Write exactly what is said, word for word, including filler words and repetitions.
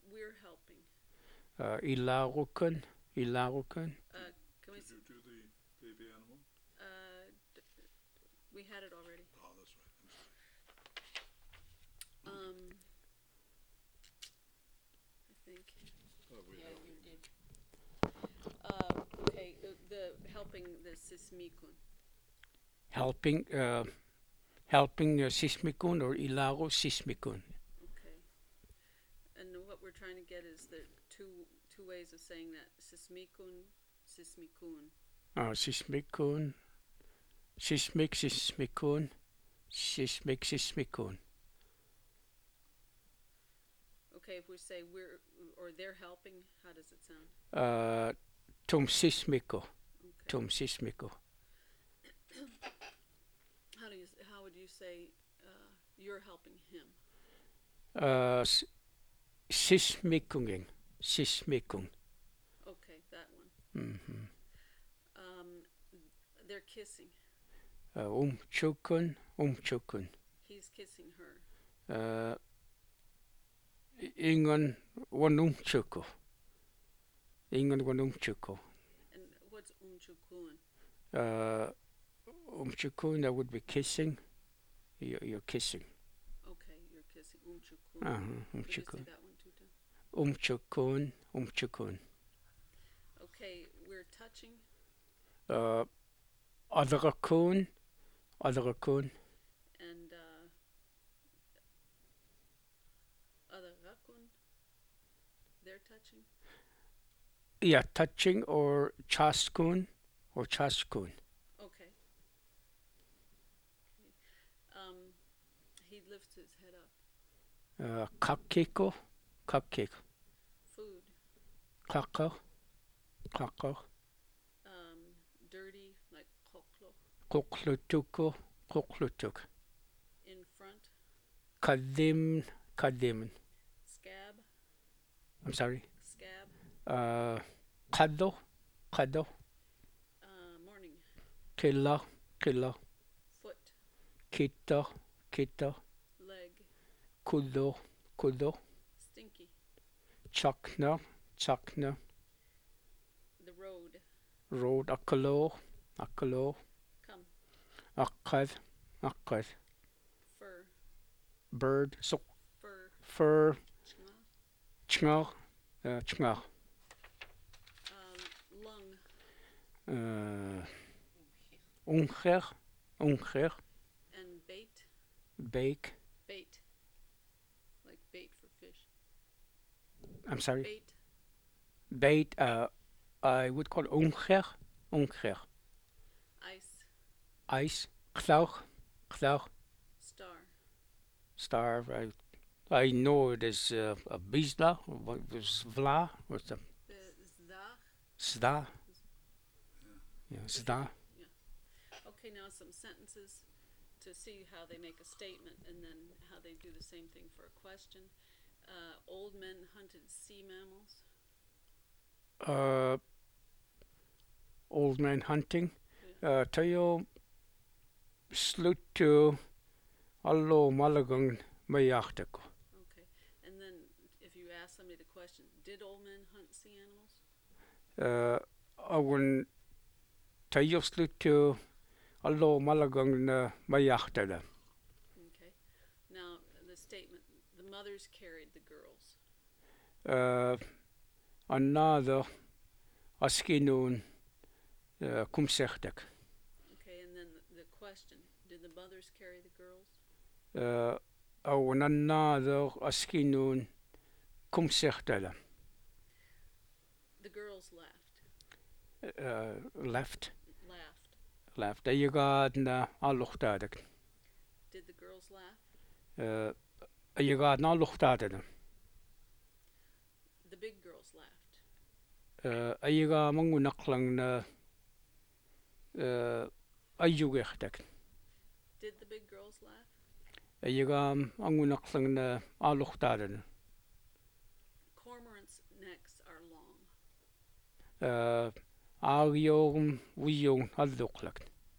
we're helping. Uh, ilarukan, ilarukan. Uh, can we? Did you do the baby animal? Uh, d- we had it already. Oh, that's right. I'm sorry. Um, I think. Oh, we Yeah, have you it. did. Uh, okay, the, the helping the sismikun. Helping, uh, helping uh, sismikun or ilaru sismikun. Okay. And what we're trying to get is the two two ways of saying that sismikun, sismikun. Uh, sismikun, sismik sismikun, sismik sismikun. Okay, if we say we're or they're helping, how does it sound? Uh, tum sismiko, Okay. tum sismiko. How do you how would you say uh, you're helping him? Uh, s- sismikunging, sismikung. Okay, that one. Mm-hmm. Um, they're kissing. Uh, umchukun, umchukun. He's kissing her. Uh, ingon wanumchuko. Ingon wanumchuko. And what's umchukun? Uh, umchukun, that would be kissing. You're, you're kissing. Okay, you're kissing umchukun. Uh-huh, Could you say umchukun. that one too, Tim? Umchukun, umchukun. Okay, we're touching. Uh, adrakun, adrakun. And uh, other rakun, they're touching. Yeah, touching or chaskun or chaskun. Okay. Okay. Um, he lifts his head up. Uh, kakeko, kakeko. Food. Kaka, kaka. Um, dirty, like koklo. Koklutuko, koklutuk. In front. Kadim, kadim. Scab. I'm sorry. Scab. Uh, kado, kado. Uh, morning. Killa, killa. Foot. Kita, kita. Leg. Kudo, kudo. Stinky. Chakna, chakna. The road. Road, akalo, akalo. Come. Akkad, akkad. Fur. Bird, so Fur. fur. Chma. Chngah, uh, chngah. Um, lung. Uh, unger, unger. And bait. Bake. Bait. Like bait for fish. I'm sorry. Bait. Bait, uh, I would call unger, unger. Ice. Ice, klauch, klauch. Star. Star, I, I know it is uh, a bisla, what was vla, what's the The zda. sda, Yeah. yeah, sda. Okay, now some sentences to see how they make a statement and then how they do the same thing for a question. Uh, old men hunted sea mammals. Uh, old man hunting. Uh, tayo slutu allo malagang mayartako. Okay, and then if you ask somebody the question, did old men hunt sea animals? Uh, awan tayo slutu allo malagang na mayartada. Okay, now the statement, the mothers carried the girls. Uh, another askinun uh, kumsechtek. Okay, and then the, the question, did the mothers carry the girls? Uh, awan another askinun kumsechtada. The girls laughed. Uh, left, Laughed. left. Ayagad na aluchtadak. Did the girls laugh? Uh, ayagad na aluchtadak. The big girls laughed. Uh, ayaga mangunaklang na uh, ayugechtek. Did the big girls laugh? Ayaga mangunaklang na aluchtadak. Cormorants' necks are long. Uh, Agyong wiyong aluklak.